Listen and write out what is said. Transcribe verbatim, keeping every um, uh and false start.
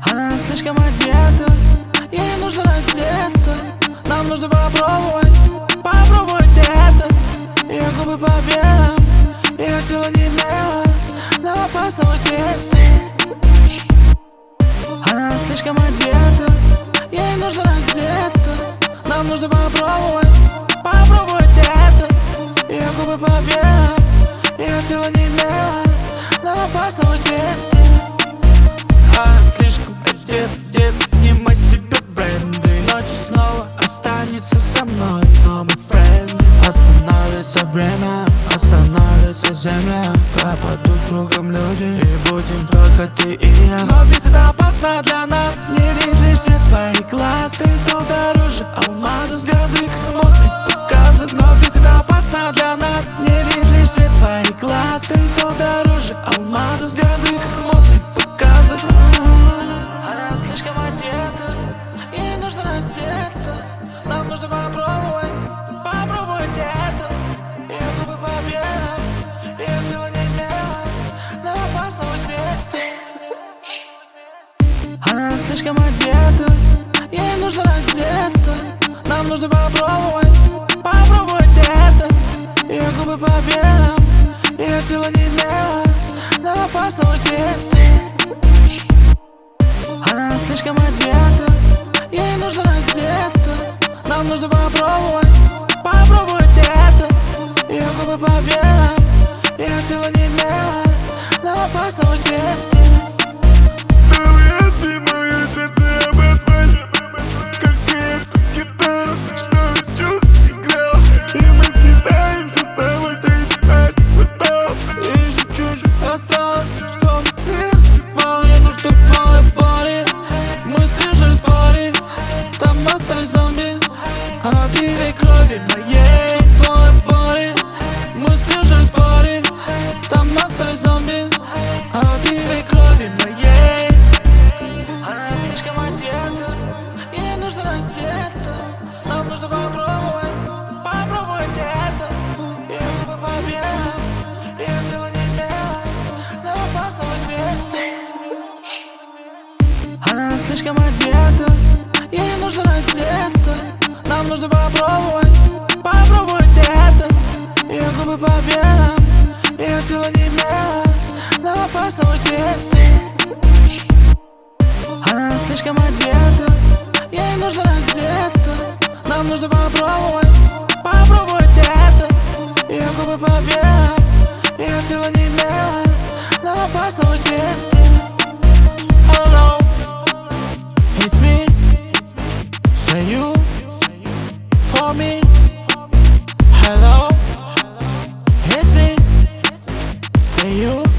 Она слишком одета, ей нужно раздеться. Нам нужно попробовать, попробовать это. Ее губы по венам, ее тело не мело, но опасно быть вместе. Она слишком одета, ей нужно раздеться. Нам нужно попробовать, попробовать это. Ее губы по венам, ее тело не мело, но опасно быть вместе. Она слишком одет, детка, снимай себе бренды. Ночь снова останется со мной, но мы френды. Остановится время, остановится земля. Пропадут кругом люди, и будем только ты и я. Но ведь это опасно для нас. Не видишь лишь свет твоих глаз. Ты стал дороже алмазов, взгляды как модных показов. Но ведь это опасно для нас. Не видишь лишь свет твоих глаз. Ты стал дороже алмазов, взгляды как модных показов. Она слишком одета, ей нужно раздеться. Нам нужно попробовать, попробовать это. Ее губы по венам, ее тело не мело, но опасно быть вместе. Она слишком одета, ей нужно раздеться. Нам нужно попробовать, попробовать это. Ее губы по венам, ее тело не мело, но опасно быть вместе. Она слишком одета, ей нужно раздеться. Нам нужно попробовать, попробовать это. Ее губы по венам, ее тело не мело, но опасно быть вместе. Разбей мое сердце об асфальт, как эту гитару, что чувств играл. И мы скидаемся с тобой, стоит наш квартал. Еще чуть-чуть осталось, чтоб ты вступал. Я нужен в твоей паре. Мы сбежали с пари, там остались зомби. Она пивей крови моей в твоей паре. Мы сбежали с пари, там остались зомби. Она пивей крови моей. Она слишком одета, ей нужно раздеться. Нам нужно попробовать, попробовать это. Ее губы по венам, ее тело не мело, но опасно быть вместе. Она слишком одета, ей нужно раздеться. Нам нужно попробовать, попробовать это. Ее губы по венам, ее тело не мело, но опасно быть вместе. Она слишком одета, ей нужно раздеться. Нам нужно попробовать, попробовать это. Ее губы по венам, ее тело не мело, но опасно быть вместе. Hello, it's me. Say you for me. Hello, it's me. Say you